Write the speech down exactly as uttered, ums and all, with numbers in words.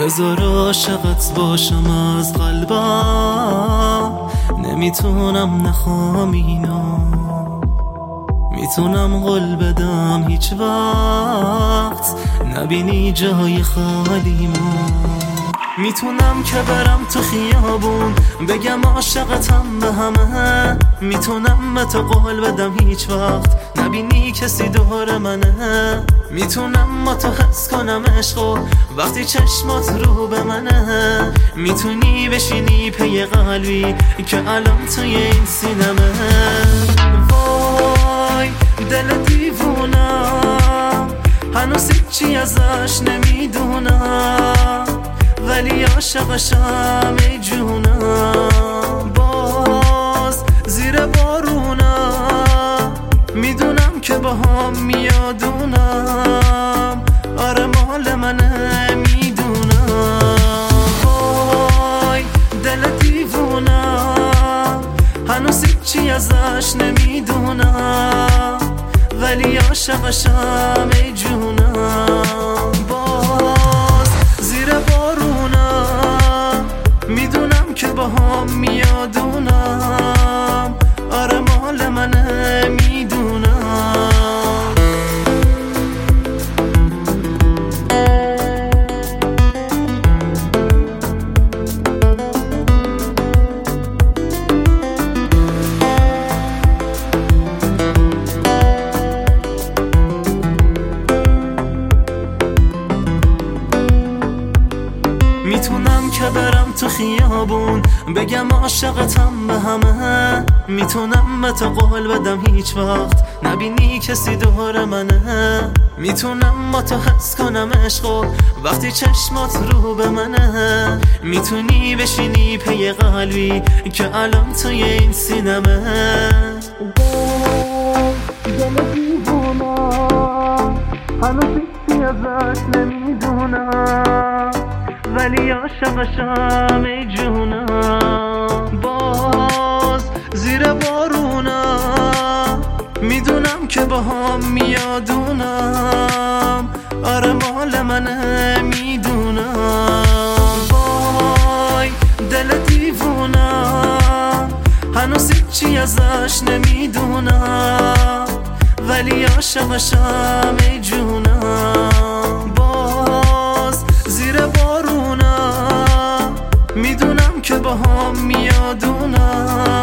بذار عاشقت باشم از قلبم، نمیتونم نخوام اینو، میتونم قول بدم هیچ وقت نبینی جای خالیمو. میتونم که برم تو خیابون بگم عاشقتم به همه، میتونم به تو قول بدم هیچ وقت نبینی کسی دور منه، میتونم با تو حس کنم عشقو وقتی چشمات رو به منه، میتونی بشینی پی قلبی که الان توی این سینمه. وای دل دیوونم هنوز هیچی ازش نمیدونم، ولی عاشقشم ای جونم. باز زیر بارونم میدونم که با هم میادونم، آره مال منه میدونم. وای دل دیوونم هنوز هیچی ازش نمیدونم، ولی عاشقشم ای جونم. باز زیر بارونم میدونم که با هم میادونم، آره مال منه میدونم. میتونم که برم تو خیابون بگم عاشقتم به همه، میتونم به تو قول بدم هیچ وقت نبینی کسی دور منه، میتونم با تو حس کنم عشقو وقتی چشمات رو به منه، میتونی بشینی پی قلبی که الان توی این سینمه. دل دیوونم هنوز هیچی ازش نمیدونم، ولی عاشقشم ای جونم. باز زیر بارونم میدونم که با هم میادونم، آره مال منه میدونم. وای دل دیوونم هنوز هیچی ازش نمیدونم، ولی عاشقشم ای جونم. باز زیر بارونم میدونم که با هم میادونم،